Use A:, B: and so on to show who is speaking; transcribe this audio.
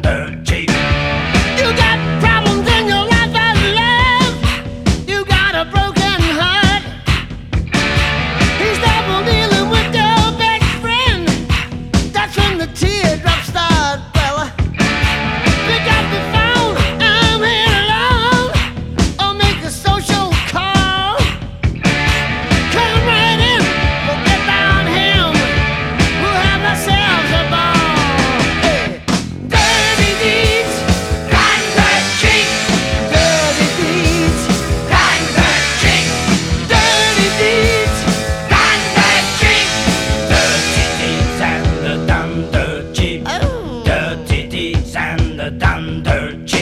A: dirt cheap.
B: You got problems in your life as love. You got a broken heart. He's double dealing with your best friend. That's when the teardrops start, fella. Pick up the phone, I'm here alone. Or make a social call. Come right in, forget about him. We'll have ourselves a ball. Hey. Dirty deeds,
A: Done dirt cheap.
B: dirty deeds,
A: Done dirt cheap.
B: dirty deeds.
A: Done dirt cheap. Dirty deeds and the done dirt cheap.
B: Oh.
A: Dirty deeds and the done dirt cheap.